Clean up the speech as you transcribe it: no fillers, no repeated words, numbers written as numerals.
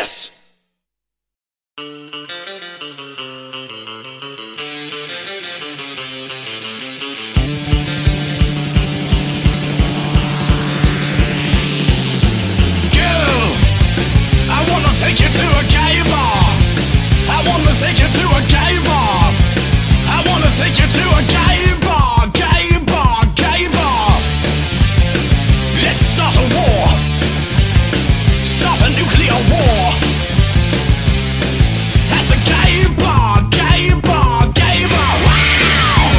this. Take you to a gay bar. I wanna take you to a gay bar. I wanna take you to a gay bar, gay bar, gay bar. Let's start a war. Start a nuclear war. At the gay bar, gay bar, gay bar. Wow!